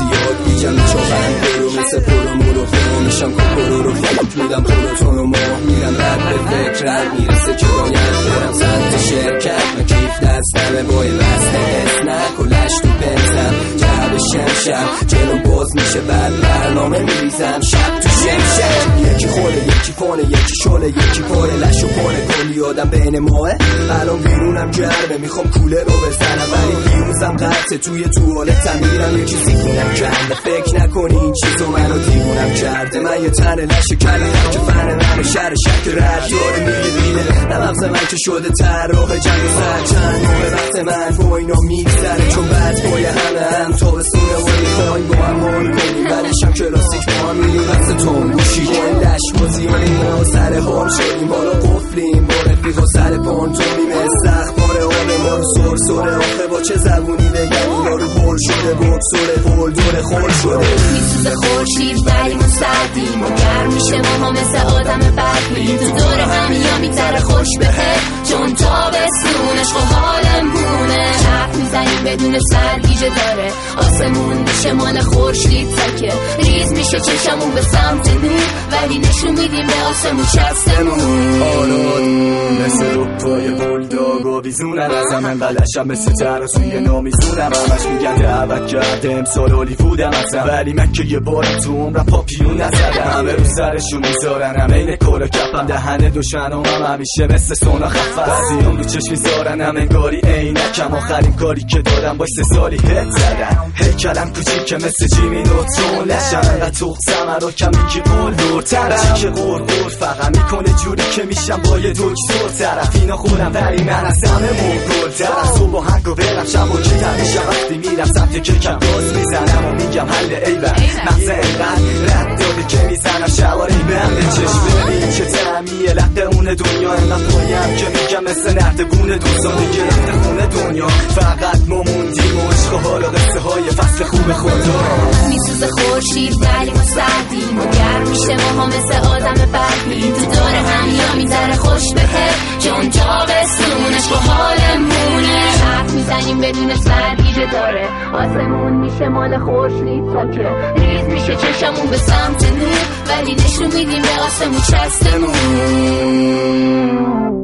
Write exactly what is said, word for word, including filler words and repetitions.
یاد بیجم میچوبم برو مثل پولو مولو فرو میشم کوکورو رو فکر میدم پولوتون و ماه میرم رد به فکرم میرسه که باید برم سمت شرکت و کیف دستمه بای بسته اسنک و لش تو پنسم جعب شمشم جلو باز میشه بعد برنامه میریزم شب تو شمشم یکی خوره یکی پونه یکی شله یکی پاره لش و پونه کلی آدم بین ماه الان بیرونم گرمه میخوام کوله رو بزنم ولی پیروزم قطعه توی توالتم میرم یکی زیگونم کرده فکر نکنی این چیزو منو دیوونم کرده من یه تن لش کلم که فن من شهر شک رد داره میگه بیله نمغز من که شده طراح جنگ سر چند موقع وقت من با اینا میگذره چون بعد بای همه هم تا بسونه و میخواین با هم حال کنیم بعدشم کلاسیک با هم میریم وقت تون گوشی با این لش بازی ما سر حال شدیم بالا قفلیم با رفیق و سر پانتومیم استخبار آن ما رو سر سره آخه با چه زبونی بگم اینا رو بول شده بود سره بول دور خور شده میسوزه خورشید ولی ما سردیم و گرم میشه ما ها مثل آدم بدبین تو دور هم یا میتره خوش بهت چون تابستونش خب حالم بونه چرخ میزنیم بدون سرگیجه داره آسمون میشه مال خورشید تکه ریز میشه چشمون به سمت نور ولی نشون میدیم به آسمون چستمون آراد مثل روپای بولداگ و بیزونن ازم انقلشم مثل ترسوی نامیزونم همش میگن دعوت کرده امسال هالیوودم ازم ولی من که یه بارم تو عمرم پاپیون نزدم همه رو سرشون میذارن هم این کلا کپم دهنه دوشنم هم همیشه مثل سونا خفه بعضیام رو چشم میذارن هم انگاری عینکم آخرین کاری که دادم باش سه سالی هت زدم هیکلم کوچیکه مثل جیمی نوتون لشم انقدر تخصم رو کم میگی قول دورتر چی که غور غور فقط میکنه جوری که میشم با یه دکتر طرف اینا خودم ولی من از همه مونگل ترم صبح و هنگ و برم شب و که همیشه وقتی میرم سمت که کم باز میزنم و میگم حل ایوه مغزه اینقدر رد داده که میزنم شواره بهم به چشم ببین چه تعمیه لقه اون دنیا اینقدر پایم که میگم مثل نردبون دوستانه گرفته خونه دنیا فقط ما موندیم و عشق و حال و قصه های فصل خوب خدا میسوزه خورشید ولی ما سردیم و گرم میشه ما ها مثل آدم بدبین تو دور هم یا میذاره خوش بهت چون تابستونش با حالم مونه چرخ میزنیم بدون سرگیجه داره آسمون میشه مال خورشید تکه ریز میشه چشمون به سمت نور ولی نشون میدیم به آسمون چستمون